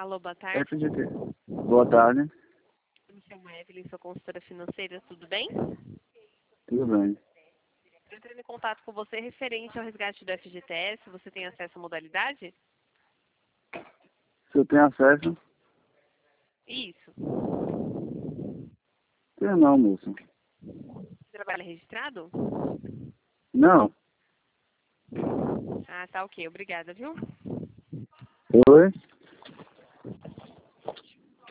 Alô, boa tarde. FGT. Boa tarde. Eu me chamo Evelyn, sou consultora financeira, tudo bem? Tudo bem. Eu entrei em contato com você referente ao resgate do FGTS. Você tem acesso à modalidade? Se eu tenho acesso? Isso. Tenho não, moço. Você trabalha registrado? Não. Ah, tá ok. Obrigada, viu? Oi?